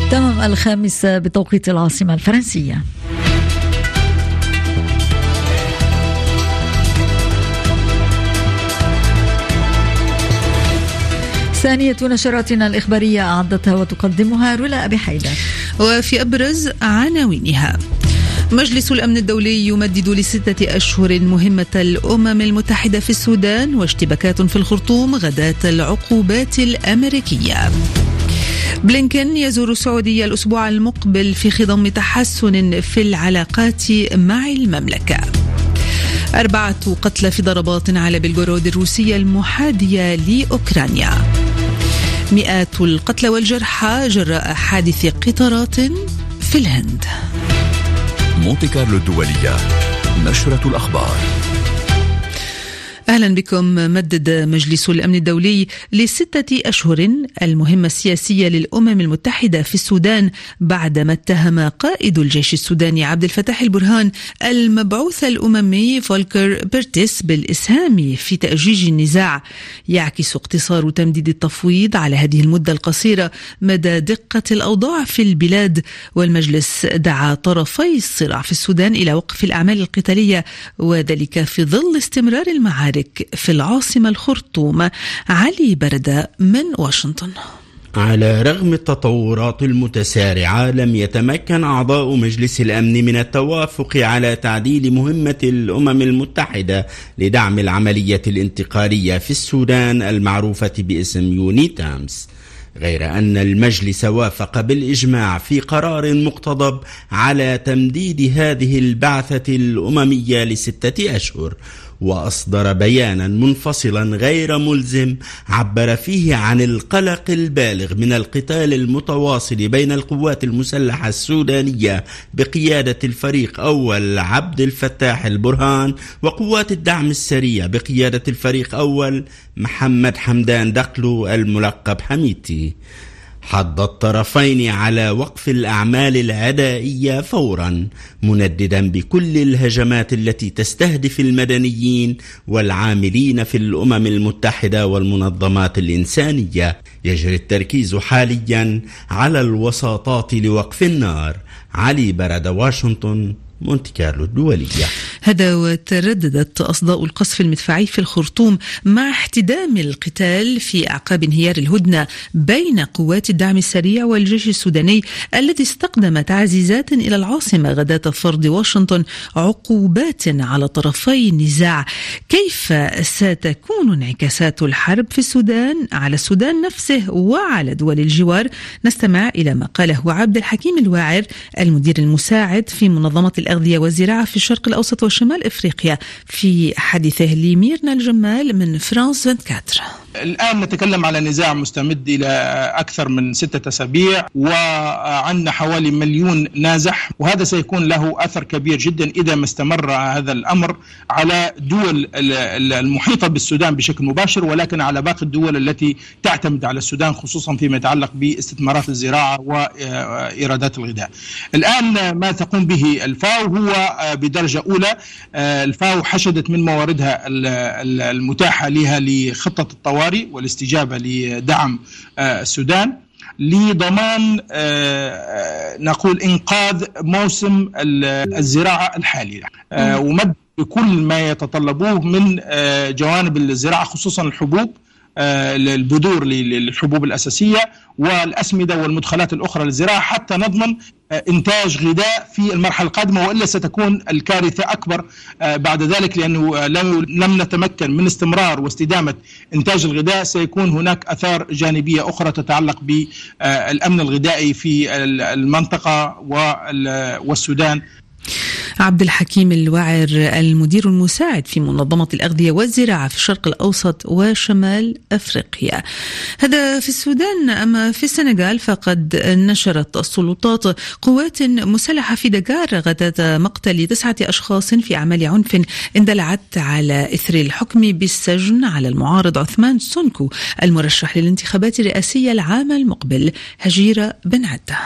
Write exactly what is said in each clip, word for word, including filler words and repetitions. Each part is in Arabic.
تمام الخامسة بتوقيت العاصمة الفرنسية. ثانية نشراتنا الإخبارية أعدتها وتقدمها رولا أبي حيدر. وفي أبرز عناوينها: مجلس الأمن الدولي يمدد لستة أشهر مهمة الأمم المتحدة في السودان، واشتباكات في الخرطوم غداة العقوبات الأمريكية. بلينكن يزور السعودية الأسبوع المقبل في خضم تحسن في العلاقات مع المملكة. أربعة قتلى في ضربات على بلغورود الروسية المحادية لأوكرانيا. مئات القتلى والجرحى جراء حادث قطارات في الهند. مونتي كارلو الدولية، نشرة الأخبار. أهلا بكم. مدد مجلس الأمن الدولي لستة أشهر المهمة السياسية للأمم المتحدة في السودان بعدما اتهم قائد الجيش السوداني عبد الفتاح البرهان المبعوث الأممي فولكر بيرتس بالإسهام في تأجيج النزاع. يعكس اقتصار تمديد التفويض على هذه المدة القصيرة مدى دقة الأوضاع في البلاد، والمجلس دعا طرفي الصراع في السودان إلى وقف الأعمال القتالية، وذلك في ظل استمرار المعارك في العاصمة الخرطوم. علي بردة من واشنطن. على رغم التطورات المتسارعة، لم يتمكن أعضاء مجلس الأمن من التوافق على تعديل مهمة الأمم المتحدة لدعم العملية الانتقالية في السودان المعروفة باسم يونيتامس، غير أن المجلس وافق بالإجماع في قرار مقتضب على تمديد هذه البعثة الأممية لستة أشهر، وأصدر بيانا منفصلا غير ملزم عبر فيه عن القلق البالغ من القتال المتواصل بين القوات المسلحة السودانية بقيادة الفريق أول عبد الفتاح البرهان وقوات الدعم السريع بقيادة الفريق أول محمد حمدان دقلو الملقب حميتي. حض الطرفين على وقف الأعمال العدائية فورا، منددا بكل الهجمات التي تستهدف المدنيين والعاملين في الأمم المتحدة والمنظمات الإنسانية. يجري التركيز حاليا على الوساطات لوقف النار. علي برد، واشنطن، مونتي كارلو الدولية. هذا وترددت أصداء القصف المدفعي في الخرطوم مع احتدام القتال في أعقاب انهيار الهدنة بين قوات الدعم السريع والجيش السوداني الذي استقدم تعزيزات إلى العاصمة غداة فرض واشنطن عقوبات على طرفي النزاع. كيف ستكون انعكاسات الحرب في السودان على السودان نفسه وعلى دول الجوار؟ نستمع إلى ما قاله عبد الحكيم الواعر المدير المساعد في منظمة الأغذية والزراعة في الشرق الأوسط وشمال إفريقيا في حديثه لميرنا الجمال من فرانس أربعة وعشرين. الآن نتكلم على نزاع مستمد إلى أكثر من ستة أسابيع، وعندنا حوالي مليون نازح، وهذا سيكون له أثر كبير جدا إذا ما استمر هذا الأمر على دول المحيطة بالسودان بشكل مباشر، ولكن على باقي الدول التي تعتمد على السودان، خصوصا فيما يتعلق باستثمارات الزراعة وإيرادات الغذاء. الآن ما تقوم به الفاو هو بدرجة أولى. الفاو حشدت من مواردها المتاحة لها لخطة الطوارئ والاستجابة لدعم السودان لضمان نقول إنقاذ موسم الزراعة الحالي، ومد بكل ما يتطلبوه من جوانب الزراعة، خصوصا الحبوب، البذور للحبوب الأساسية والأسمدة والمدخلات الأخرى للزراعة، حتى نضمن إنتاج غذاء في المرحلة القادمة، وإلا ستكون الكارثة أكبر بعد ذلك، لأنه لم نتمكن من استمرار واستدامة إنتاج الغذاء سيكون هناك آثار جانبية أخرى تتعلق بالأمن الغذائي في المنطقة والسودان. عبد الحكيم الواعر المدير المساعد في منظمة الأغذية والزراعة في الشرق الأوسط وشمال أفريقيا. هذا في السودان. أما في السنغال فقد نشرت السلطات قوات مسلحة في دكار غداة مقتل تسعة أشخاص في أعمال عنف اندلعت على إثر الحكم بالسجن على المعارض عثمان سونكو المرشح للانتخابات الرئاسية العام المقبل. هجيرة بن عدة.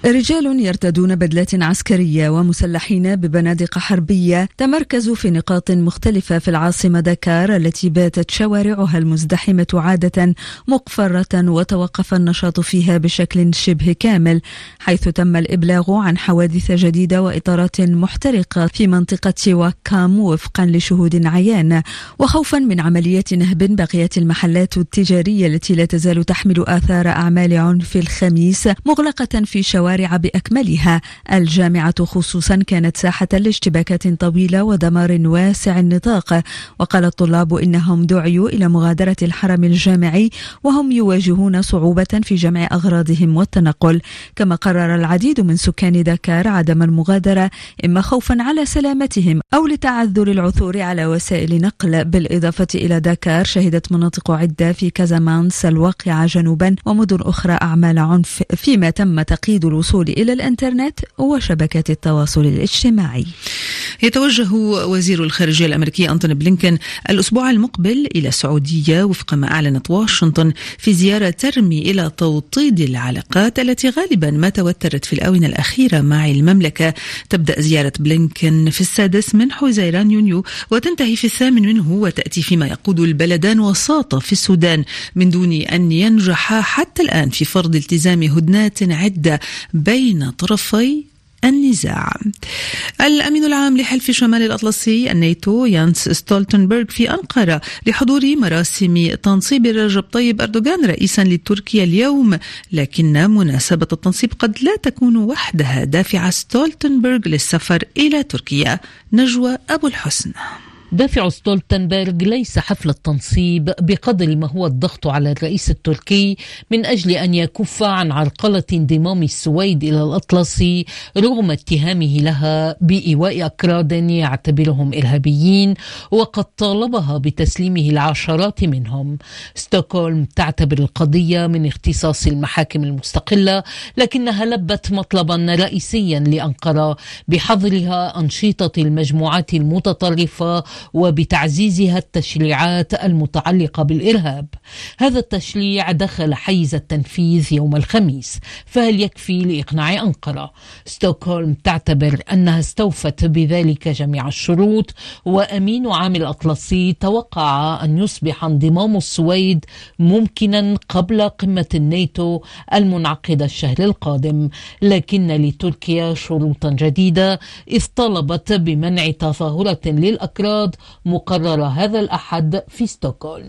رجال يرتدون بدلات عسكرية ومسلحين ببنادق حربية تمركزوا في نقاط مختلفة في العاصمة دكار التي باتت شوارعها المزدحمة عادة مقفرة وتوقف النشاط فيها بشكل شبه كامل، حيث تم الإبلاغ عن حوادث جديدة وإطارات محترقة في منطقة واكام وفقا لشهود عيان. وخوفا من عملية نهب بقيت المحلات التجارية التي لا تزال تحمل آثار أعمال عنف الخميس مغلقة في شوارع بأكملها. الجامعة خصوصا كانت ساحة لاشتباكات طويلة ودمار واسع النطاق، وقال الطلاب إنهم دعيوا إلى مغادرة الحرم الجامعي وهم يواجهون صعوبة في جمع أغراضهم والتنقل. كما قرر العديد من سكان دكار عدم المغادرة إما خوفا على سلامتهم أو لتعذر العثور على وسائل نقل. بالإضافة إلى دكار شهدت مناطق عدة في كازامانس الواقعة جنوبا ومدن أخرى أعمال عنف، فيما تم تقييد الوصول إلى الإنترنت وشبكات التواصل الاجتماعي. يتوجه وزير الخارجية الأمريكي أنتوني بلينكن الأسبوع المقبل إلى السعودية وفق ما أعلنت واشنطن في زيارة ترمي إلى توطيد العلاقات التي غالبا ما توترت في الآونة الأخيرة مع المملكة. تبدأ زيارة بلينكن في السادس من حزيران يونيو وتنتهي في الثامن منه، وتأتي فيما يقود البلدان وساطة في السودان من دون أن ينجح حتى الآن في فرض التزام هدنات عدة بين طرفي النزاع. الأمين العام لحلف شمال الأطلسي الناتو يانس ستولتنبرغ في أنقرة لحضور مراسم تنصيب رجب طيب أردوغان رئيسا لتركيا اليوم، لكن مناسبة التنصيب قد لا تكون وحدها دافع ستولتنبرغ للسفر إلى تركيا. نجوى أبو الحسن. دافع ستولتنبرغ ليس حفل التنصيب بقدر ما هو الضغط على الرئيس التركي من أجل أن يكف عن عرقلة انضمام السويد إلى الأطلسي رغم اتهامه لها بإيواء أكراد يعتبرهم إرهابيين، وقد طالبها بتسليمه العشرات منهم. ستوكهولم تعتبر القضية من اختصاص المحاكم المستقلة، لكنها لبت مطلبا رئيسيا لأنقرة بحظرها أنشطة المجموعات المتطرفة وبتعزيزها التشريعات المتعلقة بالإرهاب. هذا التشريع دخل حيز التنفيذ يوم الخميس، فهل يكفي لإقناع أنقرة؟ ستوكهولم تعتبر أنها استوفت بذلك جميع الشروط، وأمين عام الأطلسي توقع أن يصبح انضمام السويد ممكنا قبل قمة الناتو المنعقدة الشهر القادم، لكن لتركيا شروطا جديدة إذ طلبت بمنع تظاهرة للأكراد مقررة هذا الأحد في ستوكهولم.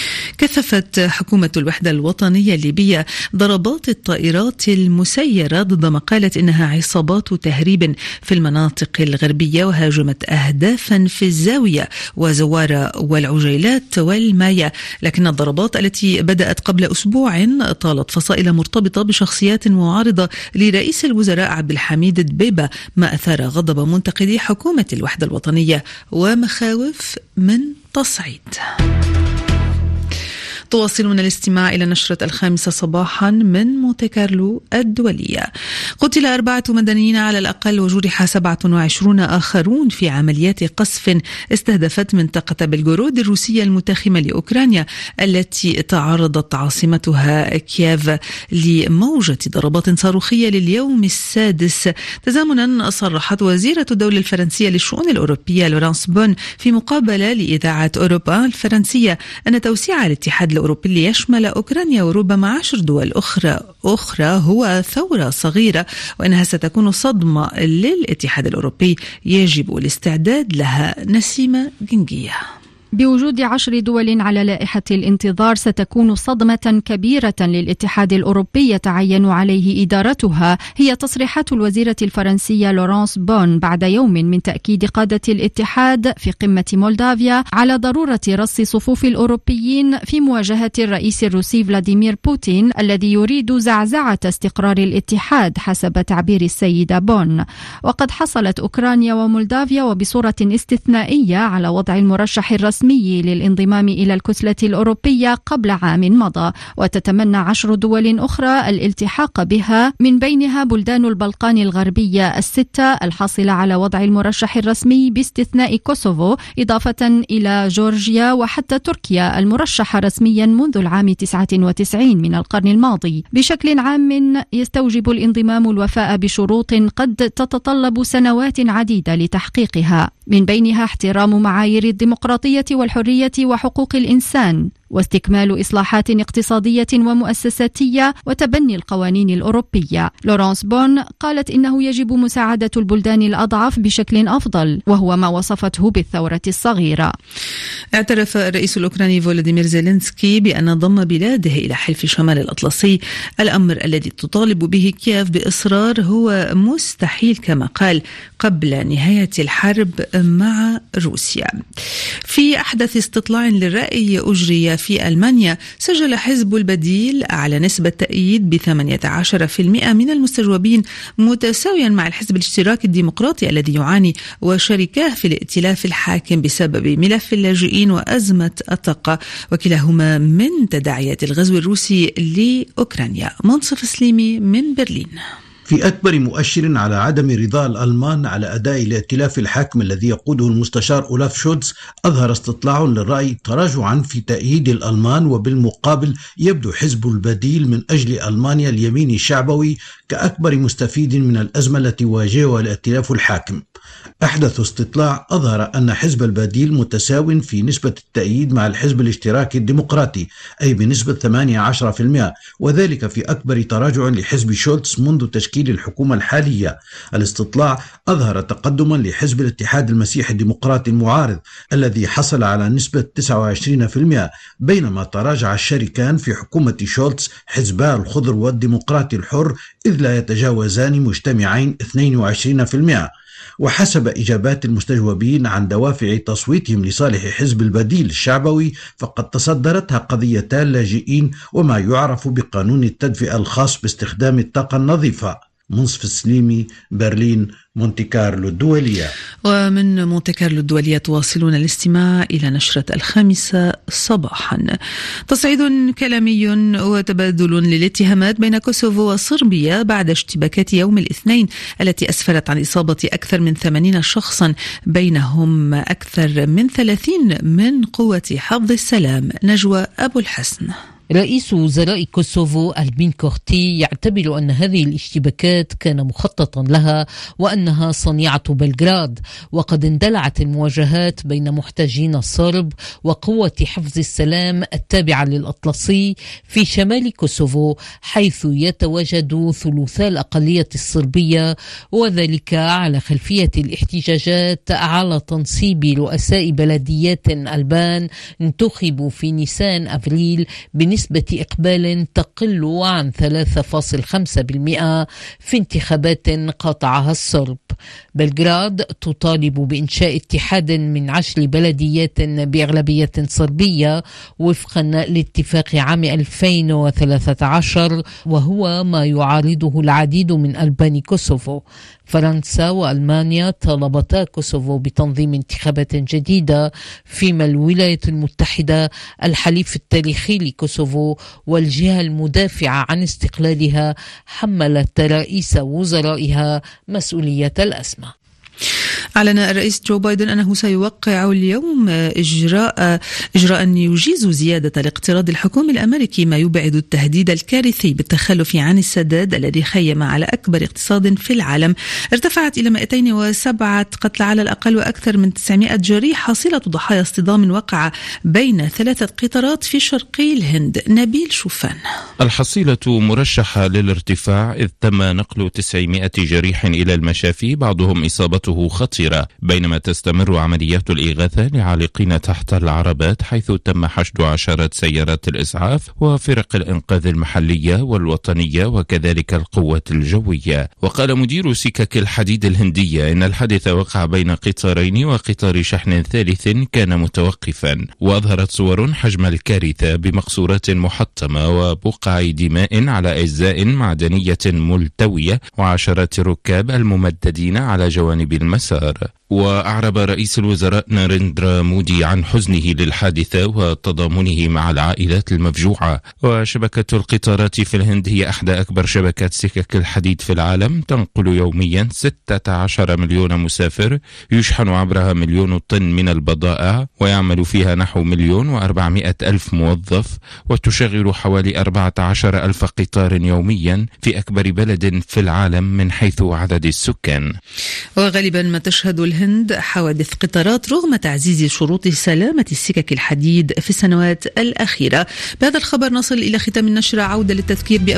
كثفت حكومة الوحدة الوطنية الليبية ضربات الطائرات المسيرة ضد ما قالت إنها عصابات تهريب في المناطق الغربية، وهاجمت أهدافا في الزاوية وزوارة والعجيلات والمايا. لكن الضربات التي بدأت قبل أسبوع طالت فصائل مرتبطة بشخصيات معارضة لرئيس الوزراء عبد الحميد دبيبة، ما أثار غضب منتقدي حكومة الوحدة الوطنية ومخاوف من تصعيد. تواصلون الاستماع إلى نشرة الخامسة صباحا من مونتي كارلو الدولية. قتل أربعة مدنيين على الأقل وجرح سبعة وعشرون آخرون في عمليات قصف استهدفت منطقة بلغورود الروسية المتاخمة لأوكرانيا التي تعرضت عاصمتها كييف لموجة ضربات صاروخية لليوم السادس. تزامنا صرحت وزيرة الدولة الفرنسية للشؤون الأوروبية لورانس بون في مقابلة لإذاعة أوروبا الفرنسية أن توسيع الاتحاد الأوروبي ليشمل أوكرانيا وربما عشر دول أخرى أخرى هو ثورة صغيرة، وأنها ستكون صدمة للاتحاد الأوروبي يجب الاستعداد لها. نسيمة جنجية. بوجود عشر دول على لائحة الانتظار ستكون صدمة كبيرة للاتحاد الأوروبي يتعين عليه إدارتها، هي تصريحات الوزيرة الفرنسية لورانس بون بعد يوم من تأكيد قادة الاتحاد في قمة مولدافيا على ضرورة رص صفوف الأوروبيين في مواجهة الرئيس الروسي فلاديمير بوتين الذي يريد زعزعة استقرار الاتحاد حسب تعبير السيدة بون. وقد حصلت أوكرانيا ومولدافيا وبصورة استثنائية على وضع المرشح الرسمي الرسمي للانضمام إلى الكتلة الأوروبية قبل عام مضى، وتتمنى عشر دول أخرى الالتحاق بها، من بينها بلدان البلقان الغربية الستة الحاصلة على وضع المرشح الرسمي باستثناء كوسوفو، إضافة إلى جورجيا وحتى تركيا المرشحة رسميا منذ العام تسعة وتسعين من القرن الماضي. بشكل عام يستوجب الانضمام الوفاء بشروط قد تتطلب سنوات عديدة لتحقيقها، من بينها احترام معايير الديمقراطية والحرية وحقوق الإنسان، واستكمال إصلاحات اقتصادية ومؤسساتية، وتبني القوانين الأوروبية. لورانس بون قالت إنه يجب مساعدة البلدان الأضعف بشكل أفضل، وهو ما وصفته بالثورة الصغيرة. اعترف الرئيس الأوكراني فولوديمير زيلينسكي بأن ضم بلاده إلى حلف شمال الأطلسي، الأمر الذي تطالب به كييف بإصرار هو مستحيل كما قال قبل نهاية الحرب مع روسيا. في أحدث استطلاع للرأي أجري في ألمانيا، سجل حزب البديل على نسبة تأييد بثمانية عشر بالمئة من المستجوبين، متساويا مع الحزب الاشتراكي الديمقراطي الذي يعاني وشركاه في الائتلاف الحاكم بسبب ملف اللاجئين وأزمة الطاقة، وكلاهما من تداعيات الغزو الروسي لأوكرانيا. منصف سليمي من برلين. في أكبر مؤشر على عدم رضا الألمان على أداء الائتلاف الحاكم الذي يقوده المستشار أولاف شولتز، أظهر استطلاع للرأي تراجعا في تأييد الألمان، وبالمقابل يبدو حزب البديل من أجل ألمانيا اليمين الشعبوي كأكبر مستفيد من الأزمة التي واجهها الائتلاف الحاكم. أحدث استطلاع أظهر أن حزب البديل متساو في نسبة التأييد مع الحزب الاشتراكي الديمقراطي، أي بنسبة ثمانية عشر بالمئة، وذلك في أكبر تراجع لحزب شولتز منذ تشكيل الحكومة الحالية. الاستطلاع أظهر تقدما لحزب الاتحاد المسيحي الديمقراطي المعارض الذي حصل على نسبة تسعة وعشرين بالمئة، بينما تراجع الشريكان في حكومة شولتز حزبا الخضر والديمقراطي الحر، إذ لا يتجاوزان مجتمعين اثنين وعشرين بالمئة. وحسب إجابات المستجوبين عن دوافع تصويتهم لصالح حزب البديل الشعبوي، فقد تصدرتها قضيتا اللاجئين وما يعرف بقانون التدفئة الخاص باستخدام الطاقة النظيفة. منصف سليمي، برلين، مونتي كارلو الدولية. ومن مونتي كارلو الدولية تواصلون الاستماع إلى نشرة الخامسة صباحا. تصعيد كلامي وتبادل للاتهامات بين كوسوفو وصربيا بعد اشتباكات يوم الاثنين التي أسفرت عن إصابة أكثر من ثمانين شخصا، بينهم أكثر من ثلاثين من قوة حفظ السلام. نجوى أبو الحسن. رئيس وزراء كوسوفو ألبين كورتي يعتبر أن هذه الاشتباكات كان مخططا لها وأنها صنيعة بلغراد، وقد اندلعت المواجهات بين محتجين الصرب وقوة حفظ السلام التابعة للأطلسي في شمال كوسوفو، حيث يتواجد ثلثا الأقلية الصربية، وذلك على خلفية الاحتجاجات على تنصيب رؤساء بلديات ألبان انتخبوا في نيسان أبريل بنسبة نسبة إقبال تقل عن ثلاثة فاصلة خمسة بالمئة في انتخابات قاطعها الصرب. بلغراد تطالب بإنشاء اتحاد من عشر بلديات بأغلبية صربية وفقا لاتفاق عام ألفين وثلاثة عشر، وهو ما يعارضه العديد من ألبان كوسوفو. فرنسا وألمانيا طالبتا كوسوفو بتنظيم انتخابات جديدة، فيما الولايات المتحدة الحليف التاريخي لكوسوفو والجهة المدافعة عن استقلالها حملت رئيس وزرائها مسؤولية الأزمة. أعلن الرئيس جو بايدن أنه سيوقع اليوم إجراء إجراء يجيز زيادة الاقتراض الحكومي الأمريكي، ما يبعد التهديد الكارثي بالتخلف عن السداد الذي خيم على أكبر اقتصاد في العالم. ارتفعت إلى مئتين وسبعة قتلى على الأقل وأكثر من تسعمائة جريح، حصيلة ضحايا اصطدام وقع بين ثلاثة قطارات في شرقي الهند. نبيل شوفان. الحصيلة مرشحة للارتفاع، إذ تم نقل تسعمائة جريح إلى المشافي، بعضهم إصابته خطيرة، بينما تستمر عمليات الإغاثة لعالقين تحت العربات، حيث تم حشد عشرات سيارات الإسعاف وفرق الإنقاذ المحلية والوطنية وكذلك القوة الجوية. وقال مدير سكك الحديد الهندية إن الحادث وقع بين قطارين وقطار شحن ثالث كان متوقفا، وأظهرت صور حجم الكارثة بمقصورات محطمة وبقع دماء على أجزاء معدنية ملتوية وعشرات الركاب الممددين على جوانب المسار. وأعرب رئيس الوزراء ناريندرا مودي عن حزنه للحادثة وتضامنه مع العائلات المفجوعة. وشبكة القطارات في الهند هي أحدى أكبر شبكات سكك الحديد في العالم، تنقل يوميا ستة عشر مليون مسافر، يشحن عبرها مليون طن من البضائع، ويعمل فيها نحو مليون وأربعمائة ألف موظف، وتشغل حوالي أربعة عشر ألف قطار يوميا في أكبر بلد في العالم من حيث عدد السكان. وغالبا ما تشهد الهند حوادث قطارات رغم تعزيز شروط سلامة السكك الحديد في السنوات الأخيرة. بهذا الخبر نصل إلى ختام النشرة. عودة للتذكير